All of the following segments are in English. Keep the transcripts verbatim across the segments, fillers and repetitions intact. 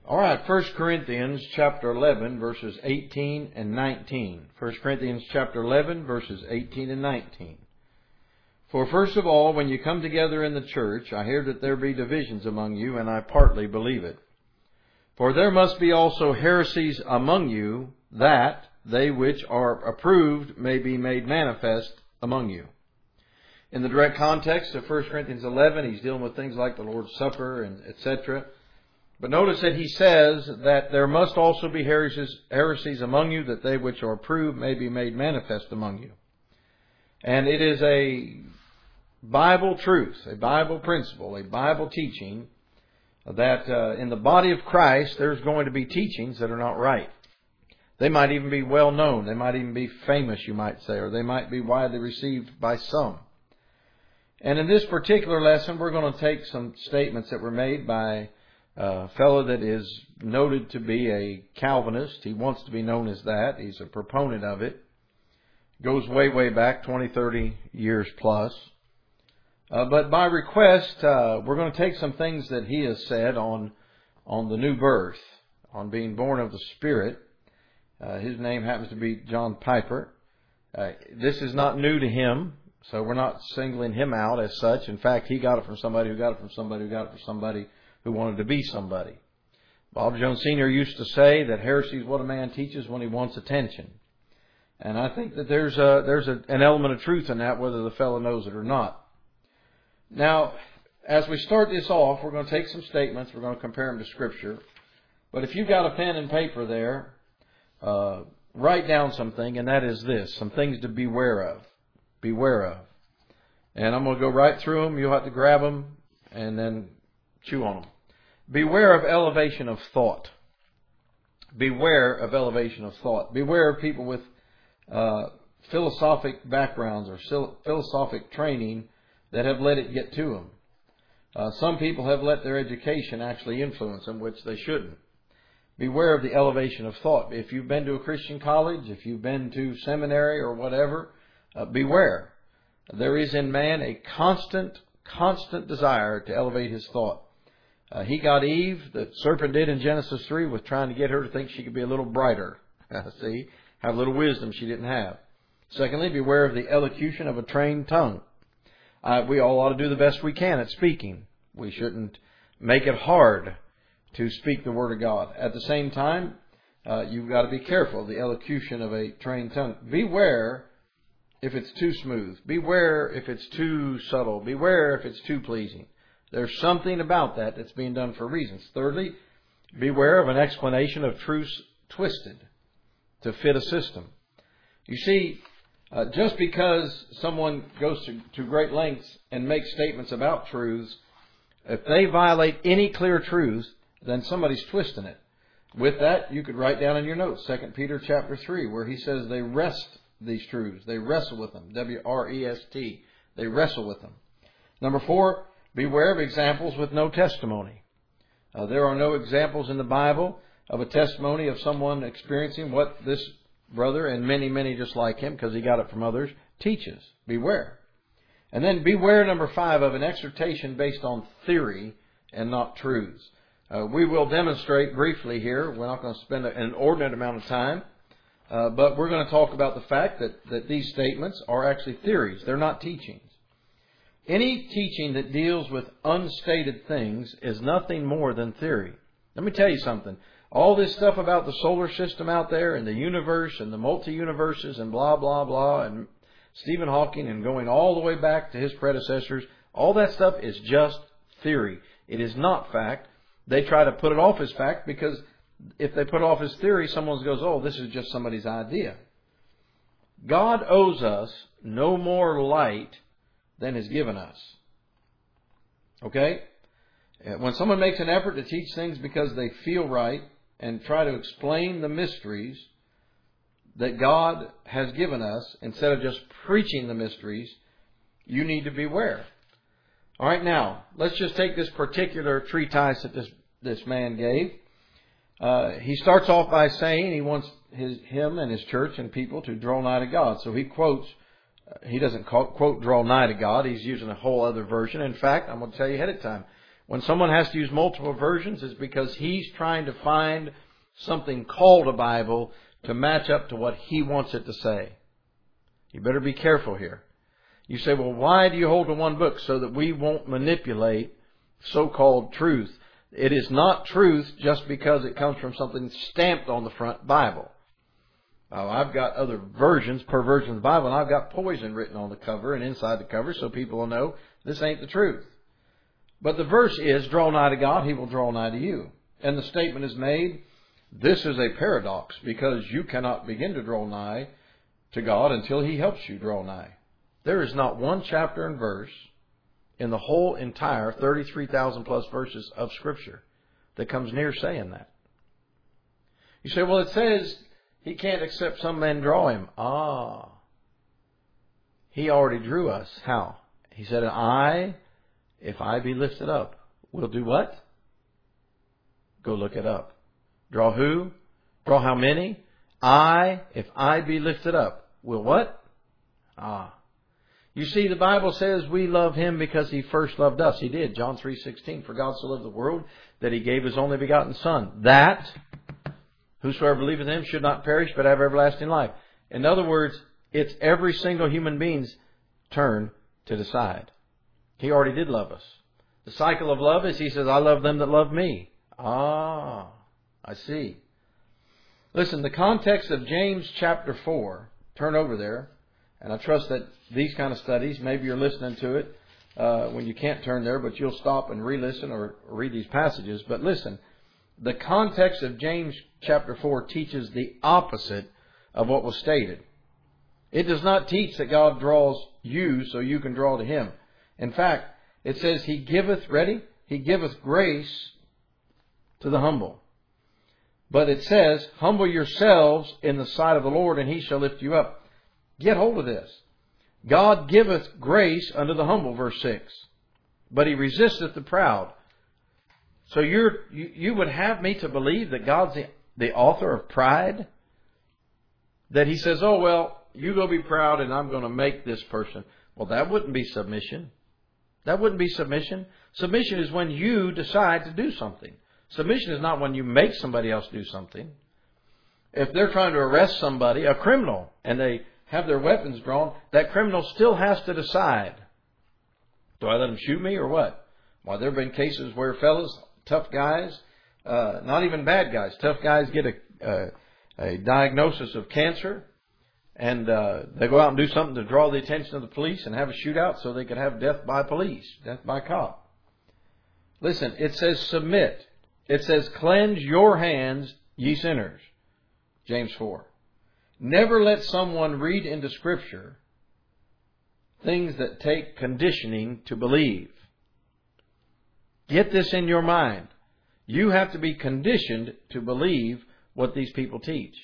All right, First Corinthians chapter eleven, verses eighteen and nineteen. First Corinthians chapter eleven, verses eighteen and nineteen. For first of all, when you come together in the church, I hear that there be divisions among you, and I partly believe it. For there must be also heresies among you, that they which are approved may be made manifest among you. In the direct context of First Corinthians eleven, he's dealing with things like the Lord's Supper and et cetera. But notice that he says that there must also be heresies, heresies among you, that they which are approved may be made manifest among you. And it is a Bible truth, a Bible principle, a Bible teaching that uh, in the body of Christ there's going to be teachings that are not right. They might even be well known. They might even be famous, you might say, or they might be widely received by some. And in this particular lesson, we're going to take some statements that were made by a fellow that is noted to be a Calvinist. He wants to be known as that. He's a proponent of it. Goes way, way back, twenty, thirty years plus. Uh, but by request, uh, we're going to take some things that he has said on, on the new birth, on being born of the Spirit. Uh, his name happens to be John Piper. Uh, this is not new to him, so we're not singling him out as such. In fact, he got it from somebody who got it from somebody who got it from somebody who wanted to be somebody. Bob Jones Senior used to say that heresy is what a man teaches when he wants attention. And I think that there's a, there's a, an element of truth in that, whether the fellow knows it or not. Now, as we start this off, we're going to take some statements. We're going to compare them to Scripture. But if you've got a pen and paper there, uh, write down something, and that is this, some things to beware of. Beware of. And I'm going to go right through them. You'll have to grab them and then chew on them. Beware of elevation of thought. Beware of elevation of thought. Beware of people with uh, philosophic backgrounds or philosophic training that have let it get to them. Uh, some people have let their education actually influence them, which they shouldn't. Beware of the elevation of thought. If you've been to a Christian college, if you've been to seminary or whatever, uh, beware. There is in man a constant, constant desire to elevate his thought. Uh, he got Eve, the serpent did in Genesis three, with trying to get her to think she could be a little brighter. See, have a little wisdom she didn't have. Secondly, beware of the elocution of a trained tongue. Uh, we all ought to do the best we can at speaking. We shouldn't make it hard to speak the Word of God. At the same time, uh, you've got to be careful of the elocution of a trained tongue. Beware if it's too smooth. Beware if it's too subtle. Beware if it's too pleasing. There's something about that that's being done for reasons. Thirdly, beware of an explanation of truths twisted to fit a system. You see, uh, just because someone goes to, to great lengths and makes statements about truths, if they violate any clear truths, then somebody's twisting it. With that, you could write down in your notes, Second Peter chapter three, where he says they wrest these truths. They wrestle with them. W R E S T. They wrestle with them. Number four, beware of examples with no testimony. Uh, there are no examples in the Bible of a testimony of someone experiencing what this brother, and many, many just like him, because he got it from others, teaches. Beware. And then beware, number five, of an exhortation based on theory and not truths. Uh, we will demonstrate briefly here. We're not going to spend an inordinate amount of time. Uh, but we're going to talk about the fact that, that these statements are actually theories. They're not teachings. Any teaching that deals with unstated things is nothing more than theory. Let me tell you something. All this stuff about the solar system out there and the universe and the multi-universes and blah, blah, blah, and Stephen Hawking and going all the way back to his predecessors, all that stuff is just theory. It is not fact. They try to put it off as fact because if they put it off as theory, someone goes, oh, this is just somebody's idea. God owes us no more light than is given us. Okay? When someone makes an effort to teach things because they feel right and try to explain the mysteries that God has given us instead of just preaching the mysteries, you need to beware. All right, now, let's just take this particular treatise that this, this man gave. Uh, he starts off by saying he wants his, him and his church and people to draw nigh to God. So he quotes, he doesn't quote, quote draw nigh to God. He's using a whole other version. In fact, I'm going to tell you ahead of time, When someone has to use multiple versions, it's because he's trying to find something called a Bible to match up to what he wants it to say. You better be careful here. You say, well, why do you hold to one book? So that we won't manipulate so-called truth. It is not truth just because it comes from something stamped on the front Bible. Uh, I've got other versions, per version of the Bible, and I've got poison written on the cover and inside the cover so people will know this ain't the truth. But the verse is, draw nigh to God, He will draw nigh to you. And the statement is made, this is a paradox because you cannot begin to draw nigh to God until He helps you draw nigh. There is not one chapter and verse in the whole entire thirty-three thousand plus verses of Scripture that comes near saying that. You say, well, it says He can't accept some men draw Him. Ah. He already drew us. How? He said, I, if I be lifted up, will do what? Go look it up. Draw who? Draw how many? I, if I be lifted up, will what? Ah. You see, the Bible says we love Him because He first loved us. He did. John three sixteen. For God so loved the world that He gave His only begotten Son, that whosoever believeth in Him should not perish but have everlasting life. In other words, it's every single human being's turn to decide. He already did love us. The cycle of love is He says, I love them that love me. Ah, I see. Listen, the context of James chapter four, turn over there, and I trust that these kind of studies, maybe you're listening to it uh, when you can't turn there, but you'll stop and re-listen or read these passages. But listen, the context of James chapter four teaches the opposite of what was stated. It does not teach that God draws you so you can draw to Him. In fact, it says He giveth, ready? He giveth grace to the humble. But it says, humble yourselves in the sight of the Lord, and He shall lift you up. Get hold of this. God giveth grace unto the humble, verse six. But He resisteth the proud. So you're, you, you would have me to believe that God's the, the author of pride? That He says, oh, well, you go be proud and I'm going to make this person. Well, that wouldn't be submission. That wouldn't be submission. Submission is when you decide to do something. Submission is not when you make somebody else do something. If they're trying to arrest somebody, a criminal, and they have their weapons drawn, that criminal still has to decide. Do I let them shoot me or what? Well, there have been cases where fellas, tough guys, uh, not even bad guys, tough guys get a, a, a diagnosis of cancer, and uh, they go out and do something to draw the attention of the police and have a shootout so they could have death by police, death by cop. Listen, it says submit. It says cleanse your hands, ye sinners. James four. Never let someone read into Scripture things that take conditioning to believe. Get this in your mind. You have to be conditioned to believe what these people teach.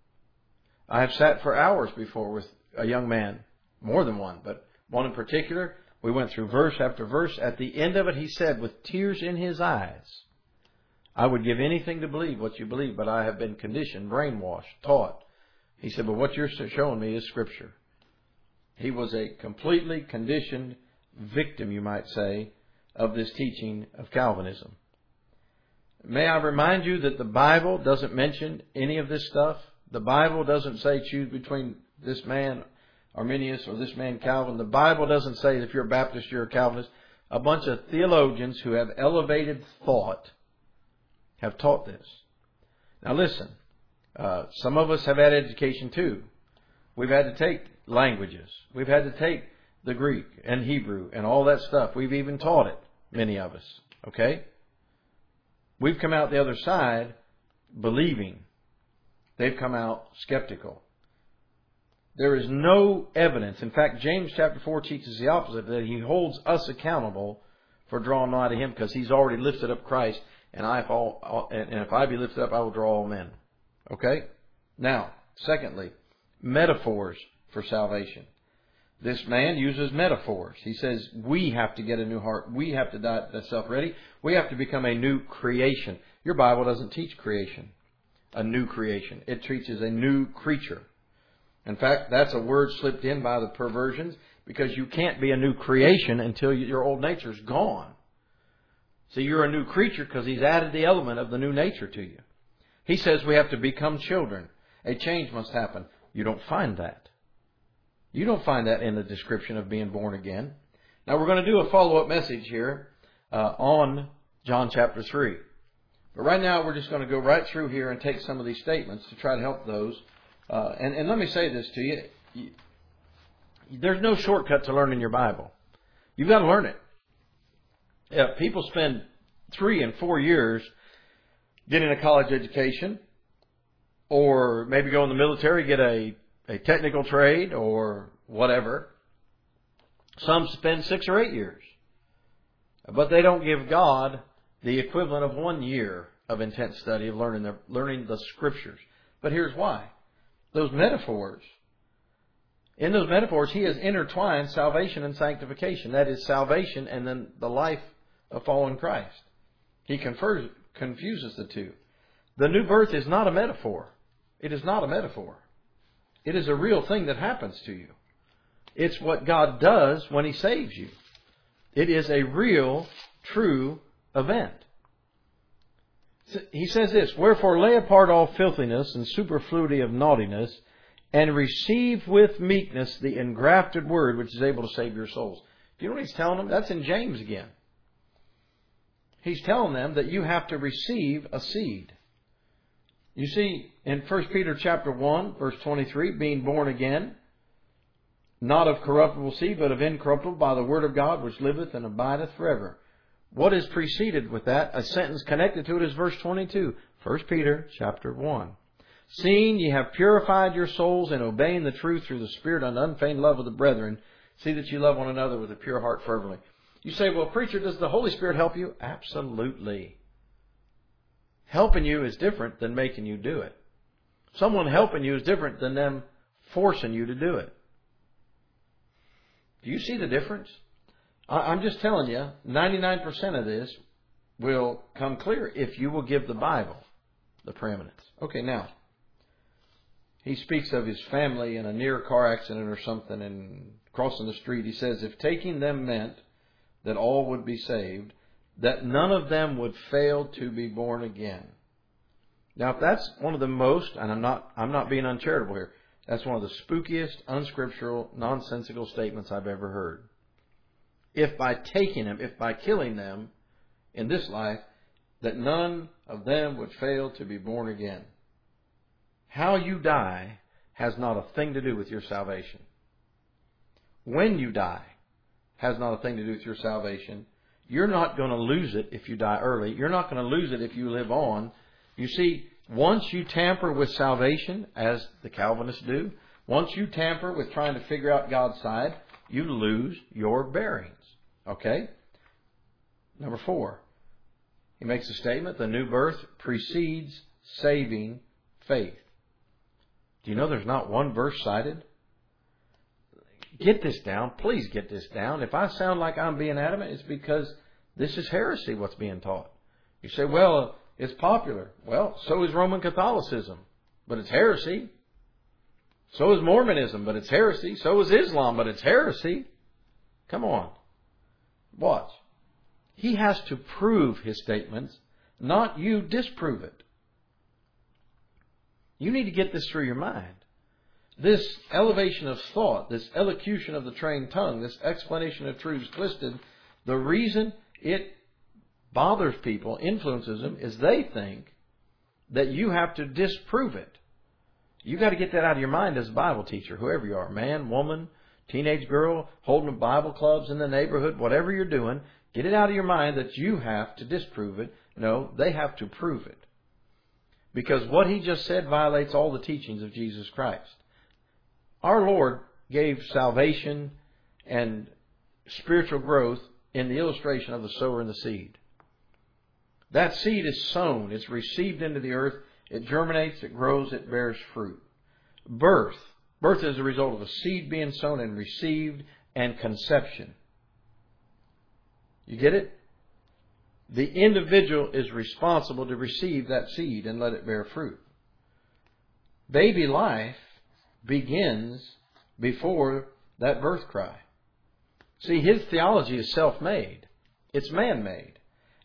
I have sat for hours before with a young man, more than one, but one in particular. We went through verse after verse. At the end of it, he said, with tears in his eyes, I would give anything to believe what you believe, but I have been conditioned, brainwashed, taught. He said, but what you're showing me is Scripture. He was a completely conditioned victim, you might say, of this teaching of Calvinism. May I remind you that the Bible doesn't mention any of this stuff. The Bible doesn't say choose between this man Arminius or this man Calvin. The Bible doesn't say if you're a Baptist, you're a Calvinist. A bunch of theologians who have elevated thought have taught this. Now listen, uh, some of us have had education too. We've had to take languages. We've had to take the Greek and Hebrew and all that stuff. We've even taught it, many of us. Okay? We've come out the other side believing. They've come out skeptical. There is no evidence. In fact, James chapter four teaches the opposite, that He holds us accountable for drawing nigh to Him because He's already lifted up Christ. And, I, if all, and if I be lifted up, I will draw all men. Okay? Now, secondly, metaphors for salvation. This man uses metaphors. He says, we have to get a new heart. We have to die to self. Ready? We have to become a new creation. Your Bible doesn't teach creation. A new creation. It teaches a new creature. In fact, that's a word slipped in by the perversions because you can't be a new creation until your old nature's gone. See, you're a new creature because He's added the element of the new nature to you. He says we have to become children. A change must happen. You don't find that. You don't find that in the description of being born again. Now we're going to do a follow-up message here uh, on John chapter three. But right now we're just going to go right through here and take some of these statements to try to help those. Uh, and, and let me say this to you. you. There's no shortcut to learning your Bible. You've got to learn it. Yeah, people spend three and four years getting a college education, or maybe go in the military, get a, a technical trade or whatever. Some spend six or eight years. But they don't give God the equivalent of one year of intense study of learning the, learning the Scriptures. But here's why. Those metaphors, in those metaphors, He has intertwined salvation and sanctification. That is salvation and then the life of following Christ. He confers, confuses the two. The new birth is not a metaphor. It is not a metaphor. It is a real thing that happens to you. It's what God does when He saves you. It is a real, true event. He says this, "Wherefore lay apart all filthiness and superfluity of naughtiness, and receive with meekness the engrafted word which is able to save your souls." Do you know what He's telling them? That's in James again. He's telling them that you have to receive a seed. You see, in First Peter chapter one, verse twenty-three, being born again, not of corruptible seed, but of incorruptible, by the word of God, which liveth and abideth forever. What is preceded with that? A sentence connected to it is verse twenty-two. First Peter chapter one. "Seeing ye have purified your souls in obeying the truth through the Spirit unto unfeigned love of the brethren, see that you love one another with a pure heart fervently." You say, "Well, preacher, does the Holy Spirit help you?" Absolutely. Helping you is different than making you do it. Someone helping you is different than them forcing you to do it. Do you see the difference? I'm just telling you, ninety-nine percent of this will come clear if you will give the Bible the preeminence. Okay, now, he speaks of his family in a near car accident or something and crossing the street. He says, if taking them meant that all would be saved, that none of them would fail to be born again. Now, if that's one of the most, and I'm not, I'm not being uncharitable here, that's one of the spookiest, unscriptural, nonsensical statements I've ever heard. If by taking them, if by killing them in this life, that none of them would fail to be born again. How you die has not a thing to do with your salvation. When you die has not a thing to do with your salvation. You're not going to lose it if you die early. You're not going to lose it if you live on. You see, once you tamper with salvation, as the Calvinists do, once you tamper with trying to figure out God's side, you lose your bearings. Okay? Number four. He makes a statement, the new birth precedes saving faith. Do you know there's not one verse cited? Get this down. Please get this down. If I sound like I'm being adamant, it's because this is heresy what's being taught. You say, well, it's popular. Well, so is Roman Catholicism, but it's heresy. So is Mormonism, but it's heresy. So is Islam, but it's heresy. Come on. Watch. He has to prove his statements, not you disprove it. You need to get this through your mind. This elevation of thought, this elocution of the trained tongue, this explanation of truths twisted, the reason it bothers people, influences them, is they think that you have to disprove it. You've got to get that out of your mind as a Bible teacher, whoever you are, man, woman, teenage girl, holding Bible clubs in the neighborhood, whatever you're doing, get it out of your mind that you have to disprove it. No, they have to prove it. Because what he just said violates all the teachings of Jesus Christ. Our Lord gave salvation and spiritual growth in the illustration of the sower and the seed. That seed is sown. It's received into the earth. It germinates. It grows. It bears fruit. Birth. Birth is a result of a seed being sown and received, and conception. You get it? The individual is responsible to receive that seed and let it bear fruit. Baby life begins before that birth cry. See, his theology is self-made. It's man-made.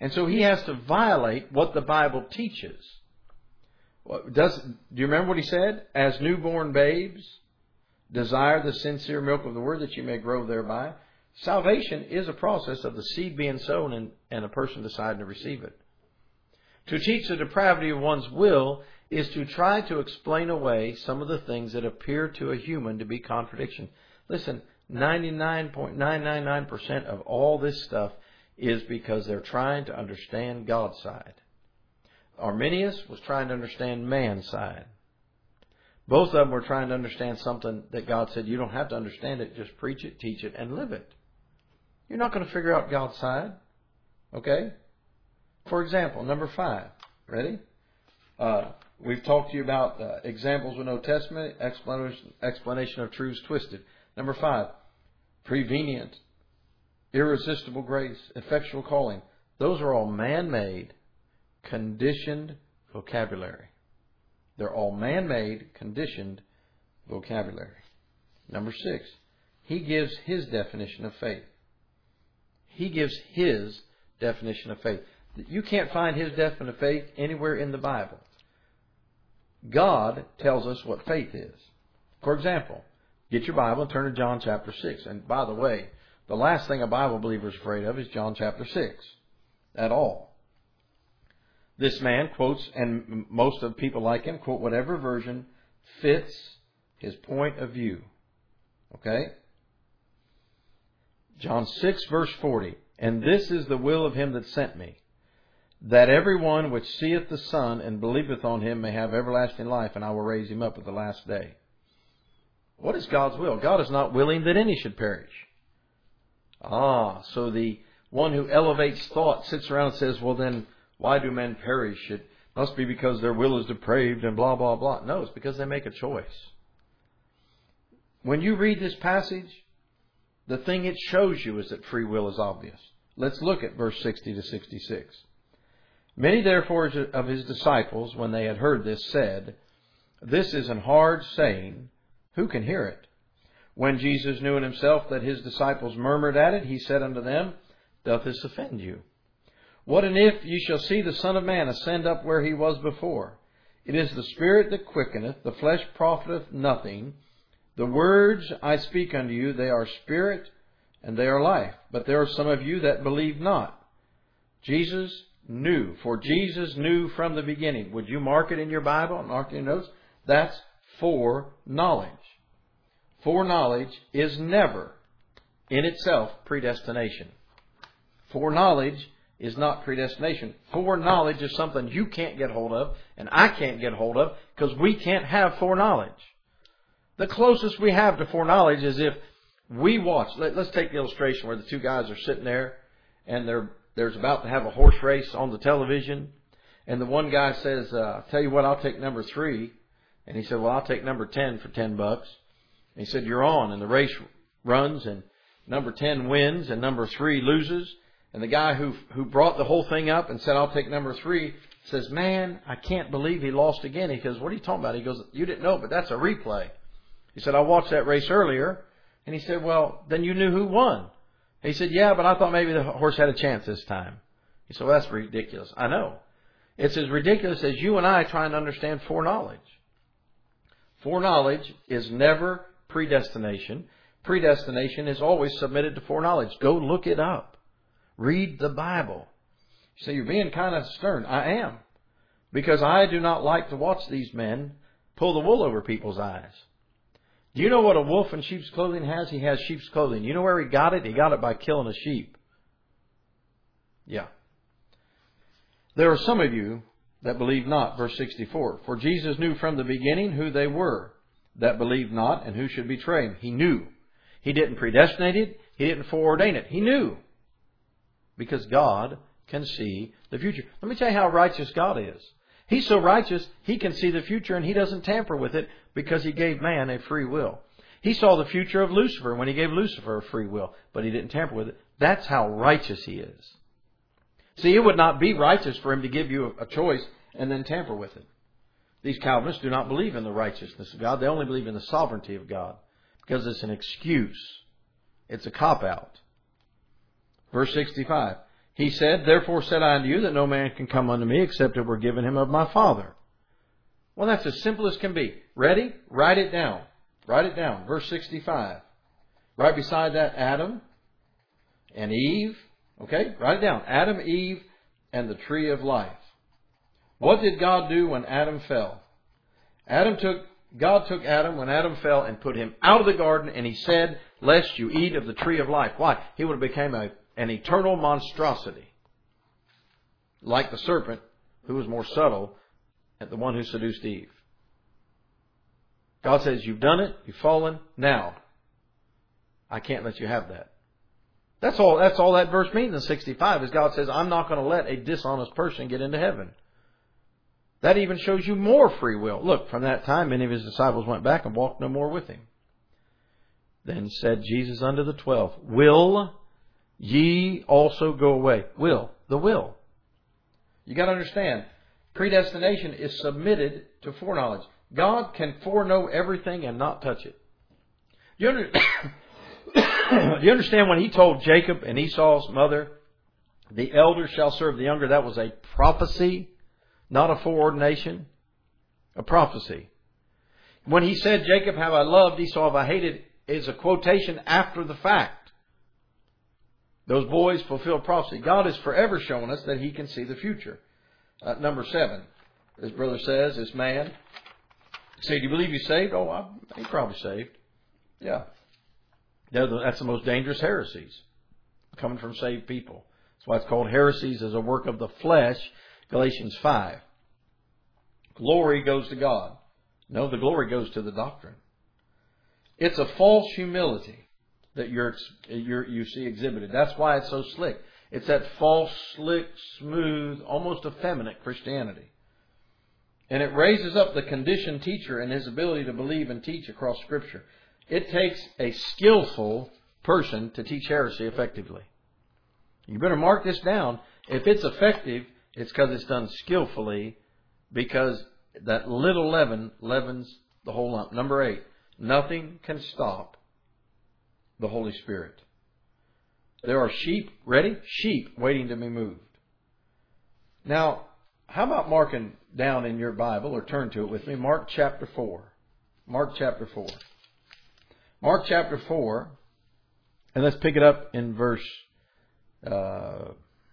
And so he has to violate what the Bible teaches. Does, do you remember what he said? As newborn babes, desire the sincere milk of the Word that you may grow thereby. Salvation is a process of the seed being sown and, and a person deciding to receive it. To teach the depravity of one's will is to try to explain away some of the things that appear to a human to be contradiction. Listen, ninety-nine point nine nine nine percent of all this stuff is because they're trying to understand God's side. Arminius was trying to understand man's side. Both of them were trying to understand something that God said, you don't have to understand it, just preach it, teach it, and live it. You're not going to figure out God's side. Okay? For example, number five. Ready? Uh, we've talked to you about uh, examples with no testament, explanation, explanation of truths twisted. Number five, prevenient, irresistible grace, effectual calling. Those are all man-made, conditioned vocabulary. They're all man-made, conditioned vocabulary. Number six, he gives his definition of faith. He gives his definition of faith. You can't find his definition of faith anywhere in the Bible. God tells us what faith is. For example, get your Bible and turn to John chapter six. And by the way, the last thing a Bible believer is afraid of is John chapter six. At all. This man quotes, and most of the people like him, quote whatever version fits his point of view. Okay? John six verse forty. And this is the will of him that sent me, that every one which seeth the Son and believeth on him may have everlasting life, and I will raise him up at the last day. What is God's will? God is not willing that any should perish. Ah, so the one who elevates thought sits around and says, well then, why do men perish? It must be because their will is depraved and blah, blah, blah. No, it's because they make a choice. When you read this passage, the thing it shows you is that free will is obvious. Let's look at verse sixty to sixty-six. Many therefore of his disciples, when they had heard this, said, this is an hard saying. Who can hear it? When Jesus knew in himself that his disciples murmured at it, he said unto them, doth this offend you? What and if ye shall see the Son of Man ascend up where he was before? It is the Spirit that quickeneth, the flesh profiteth nothing. The words I speak unto you, they are spirit and they are life. But there are some of you that believe not. Jesus knew, for Jesus knew from the beginning. Would you mark it in your Bible, mark it in your notes? That's foreknowledge. Foreknowledge is never in itself predestination. Foreknowledge is not predestination. Foreknowledge is something you can't get hold of and I can't get hold of because we can't have foreknowledge. The closest we have to foreknowledge is if we watch. Let, let's take the illustration where the two guys are sitting there and they're there's about to have a horse race on the television. And the one guy says, uh, tell you what, I'll take number three. And he said, well, I'll take number ten for ten bucks. And he said, you're on. And the race runs and number ten wins and number three loses. And the guy who who brought the whole thing up and said, I'll take number three, says, man, I can't believe he lost again. He goes, what are you talking about? He goes, you didn't know, but that's a replay. He said, I watched that race earlier. And he said, well, then you knew who won. He said, yeah, but I thought maybe the horse had a chance this time. He said, well, that's ridiculous. I know. It's as ridiculous as you and I trying to understand foreknowledge. Foreknowledge is never predestination. Predestination is always submitted to foreknowledge. Go look it up. Read the Bible. You say, you're being kind of stern. I am. Because I do not like to watch these men pull the wool over people's eyes. Do you know what a wolf in sheep's clothing has? He has sheep's clothing. You know where he got it? He got it by killing a sheep. Yeah. There are some of you that believe not. Verse sixty-four. For Jesus knew from the beginning who they were that believed not and who should betray him. He knew. He didn't predestinate it. He didn't foreordain it. He knew. Because God can see the future. Let me tell you how righteous God is. He's so righteous, He can see the future and He doesn't tamper with it because He gave man a free will. He saw the future of Lucifer when He gave Lucifer a free will, but He didn't tamper with it. That's how righteous He is. See, it would not be righteous for Him to give you a choice and then tamper with it. These Calvinists do not believe in the righteousness of God. They only believe in the sovereignty of God because it's an excuse. It's a cop-out. Verse sixty-five. He said, therefore said I unto you that no man can come unto me except it were given him of my Father. Well, that's as simple as can be. Ready? Write it down. Write it down. Verse sixty-five. Right beside that, Adam and Eve. Okay? Write it down. Adam, Eve, and the tree of life. What did God do when Adam fell? Adam took, God took Adam when Adam fell and put him out of the garden, and He said, lest you eat of the tree of life. Why? He would have become a, an eternal monstrosity. Like the serpent, who was more subtle, and the one who seduced Eve. God says, you've done it, you've fallen, now I can't let you have that. That's all, that's all that verse means in sixty-five, is God says, I'm not going to let a dishonest person get into heaven. That even shows you more free will. Look, from that time, many of His disciples went back and walked no more with Him. Then said Jesus unto the twelve, will ye also go away? Will. The will. You got to understand, predestination is submitted to foreknowledge. God can foreknow everything and not touch it. Do you, under... Do you understand when He told Jacob and Esau's mother, the elder shall serve the younger? That was a prophecy, not a foreordination. A prophecy. When He said, Jacob have I loved, Esau have I hated, is a quotation after the fact. Those boys fulfilled prophecy. God is forever showing us that He can see the future. Uh, number seven. This brother says, this man, say, do you believe he's saved? Oh, I'm, he's probably saved. Yeah. The, that's the most dangerous heresies, coming from saved people. That's why it's called heresies as a work of the flesh, Galatians five. Glory goes to God. No, the glory goes to the doctrine. It's a false humility that you're, you're, you see exhibited. That's why it's so slick. It's that false, slick, smooth, almost effeminate Christianity. And it raises up the conditioned teacher and his ability to believe and teach across Scripture. It takes a skillful person to teach heresy effectively. You better mark this down. If it's effective, it's because it's done skillfully, because that little leaven leavens the whole lump. Number eight, nothing can stop the Holy Spirit. There are sheep, ready? Sheep waiting to be moved. Now, how about marking down in your Bible, or turn to it with me, Mark chapter four. Mark chapter four. Mark chapter four, and let's pick it up in verse, uh,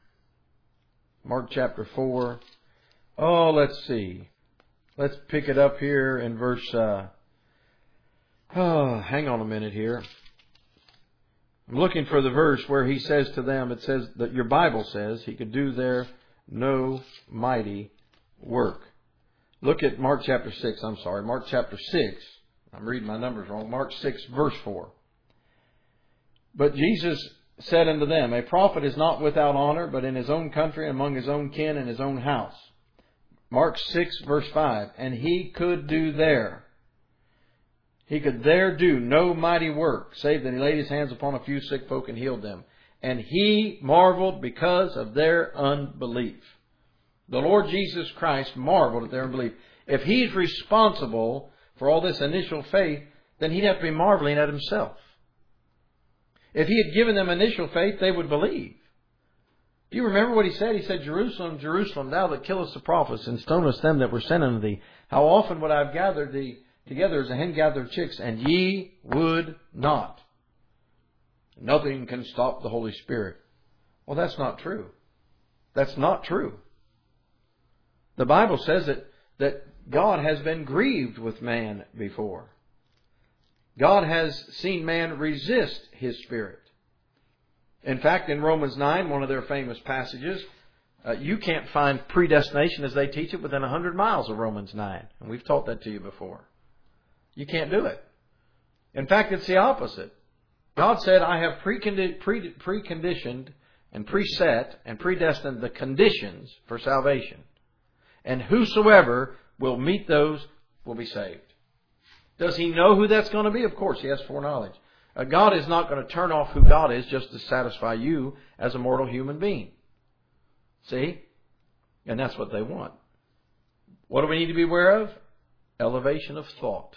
Mark chapter four. Oh, let's see. Let's pick it up here in verse, uh, oh, hang on a minute here. I'm looking for the verse where He says to them, it says that your Bible says He could do there no mighty work. Look at Mark chapter six, I'm sorry, Mark chapter six. I'm reading my numbers wrong. Mark six, verse four. But Jesus said unto them, a prophet is not without honor, but in his own country, among his own kin, and his own house. Mark six, verse five. And He could do there. He could there do no mighty work, save that He laid His hands upon a few sick folk and healed them. And He marveled because of their unbelief. The Lord Jesus Christ marveled at their unbelief. If He's responsible for all this initial faith, then He'd have to be marveling at Himself. If He had given them initial faith, they would believe. Do you remember what He said? He said, Jerusalem, Jerusalem, thou that killest the prophets and stonest them that were sent unto thee, how often would I have gathered thee together as a hen gathered chicks, and ye would not. Nothing can stop the Holy Spirit. Well, that's not true. That's not true. The Bible says that, that God has been grieved with man before. God has seen man resist His Spirit. In fact, in Romans nine, one of their famous passages, uh, you can't find predestination as they teach it within one hundred miles of Romans nine. And we've taught that to you before. You can't do it. In fact, it's the opposite. God said, I have precondi- pre- preconditioned and preset and predestined the conditions for salvation. And whosoever will meet those will be saved. Does He know who that's going to be? Of course, He has foreknowledge. Uh, God is not going to turn off who God is just to satisfy you as a mortal human being. See? And that's what they want. What do we need to be aware of? Elevation of thought.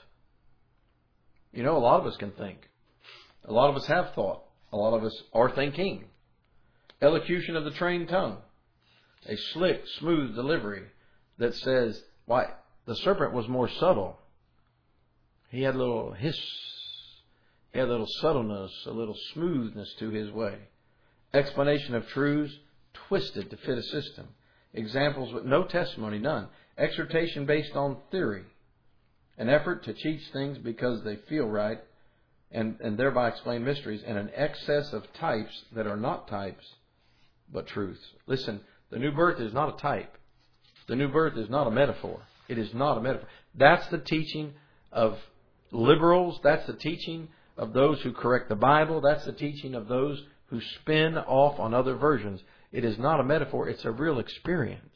You know, a lot of us can think. A lot of us have thought. A lot of us are thinking. Elocution of the trained tongue. A slick, smooth delivery that says, why, the serpent was more subtle. He had a little hiss. He had a little subtleness, a little smoothness to his way. Explanation of truths twisted to fit a system. Examples with no testimony, none. Exhortation based on theory. An effort to teach things because they feel right and, and thereby explain mysteries. And an excess of types that are not types, but truths. Listen, the new birth is not a type. The new birth is not a metaphor. It is not a metaphor. That's the teaching of liberals. That's the teaching of those who correct the Bible. That's the teaching of those who spin off on other versions. It is not a metaphor. It's a real experience.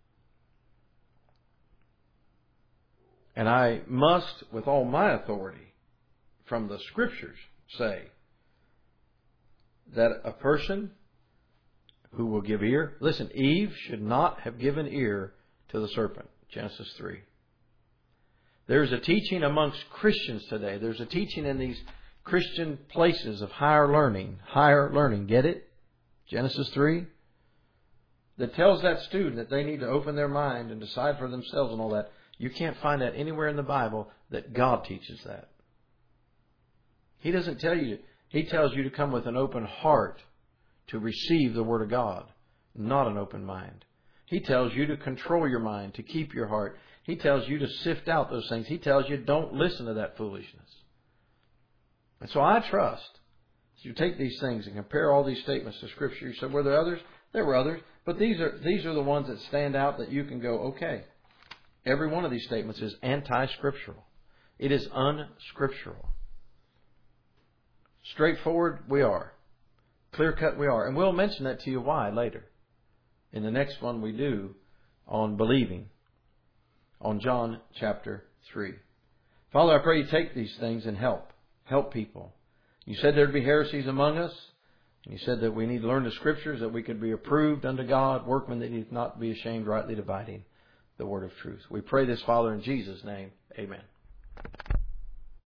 And I must, with all my authority from the Scriptures, say that a person who will give ear... Listen, Eve should not have given ear to the serpent. Genesis three. There's a teaching amongst Christians today. There's a teaching in these Christian places of higher learning. Higher learning. Get it? Genesis three. That tells that student that they need to open their mind and decide for themselves and all that. You can't find that anywhere in the Bible that God teaches that. He doesn't tell you. He tells you to come with an open heart to receive the Word of God, not an open mind. He tells you to control your mind, to keep your heart. He tells you to sift out those things. He tells you don't listen to that foolishness. And so I trust, as you take these things and compare all these statements to Scripture, you say, were there others? There were others. But these are these are the ones that stand out that you can go, okay. Every one of these statements is anti-scriptural. It is unscriptural. Straightforward, we are. Clear-cut, we are. And we'll mention that to you why later. In the next one we do on believing. On John chapter three. Father, I pray you take these things and help. Help people. You said there'd be heresies among us. And you said that we need to learn the Scriptures, that we could be approved unto God, workmen that need not be ashamed, rightly dividing the word of truth. We pray this, Father, in Jesus' name. Amen.